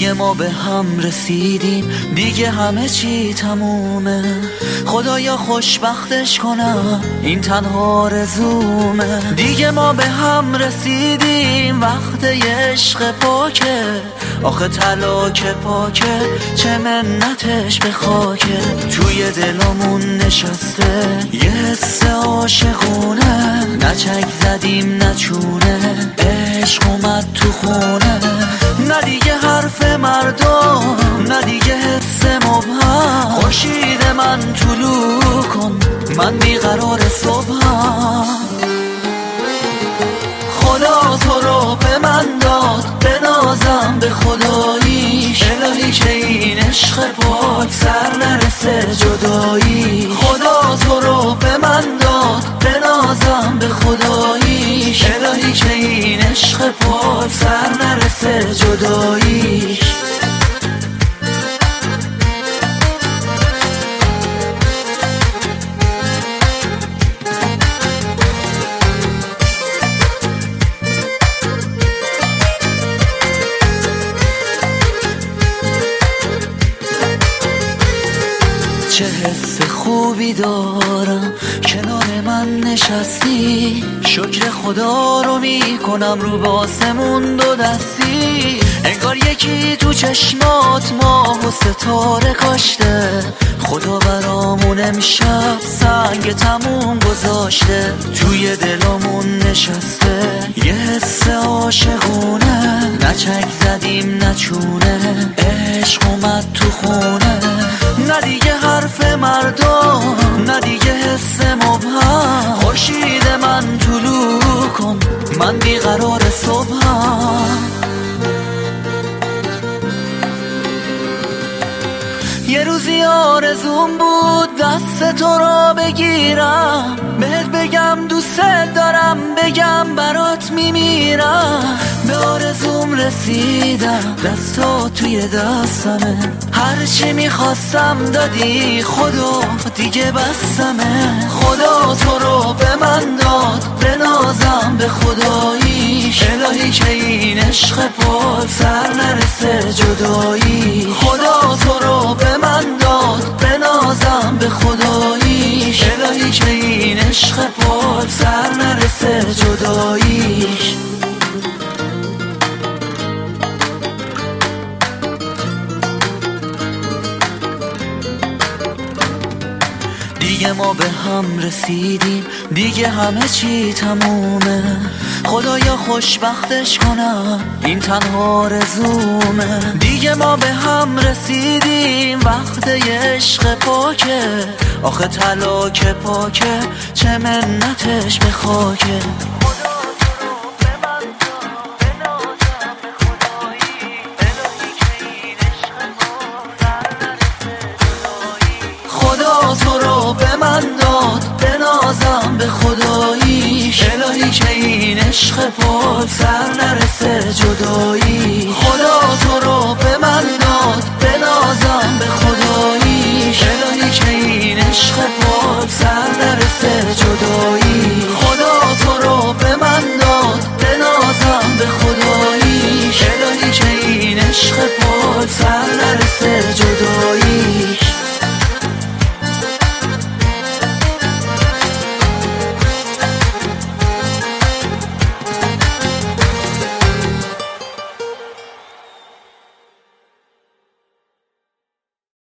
دیگه ما به هم رسیدیم، دیگه همه چی تمومه. خدایا خوشبختش کنم، این تنها آرزومه. دیگه ما به هم رسیدیم، وقت عشق پاکه. آخه طلا که پاکه، چه منتش به خاکه. توی دلمون نشسته یه حس عاشقونه، نه چک زدیم نه چونه، عشق اومد تو خونه. نه دیگه حرف مردم، نه دیگه حس مبهم. خورشید من طلوع کن، من بیقرار صبحم. خدا تو رو به من داد، بنازم به خداییش. الهی که این عشق پاک سر نرسه جدایی. خدا تو رو به من داد، بنازم به خداییش. الهی که این عشق پاک سر نرسه جداییش. چه حس خوبی دارم کنار من نشستی. شکر خدا رو میکنم رو به آسمون دو دستی. انگار یکی تو چشمات ماه و ستاره کاشته. خدا برامون امشب سنگ تموم گذاشته. توی دلمون نشسته یه حس عاشقونه، نه چک زدیم نه چونه، عشق اومد تو خونه. نه دیگه حرف مردم، نه دیگه حس مبهم. خورشید من طلوع کن، من بیقرار صبحم. یه روزی آرزوم بود دست تو را بگیرم، بهت بگم دوست دارم، بگم برات میمیرم. به آرزوم رسیدم، دستا توی دستمه. هرچی میخواستم دادی، خدا دیگه بستمه. خدا تو رو به من داد، بنازم به خداییش. الهی که این عشق پاک سر نرسه جدایی. خدا تو رو به من داد، بنازم به خداییش. الهی که این عشق پاک سر نرسه جداییش. دیگه ما به هم رسیدیم، دیگه همه چی تمومه. خدایا خوشبختش کنم، این تنها آرزومه. دیگه ما به هم رسیدیم، وقت عشق پاکه. آخه طلا که پاکه، چه منتش به خاکه. خدا تو رو به من داد، بنازم به خداییش. الهی که این عشق پاک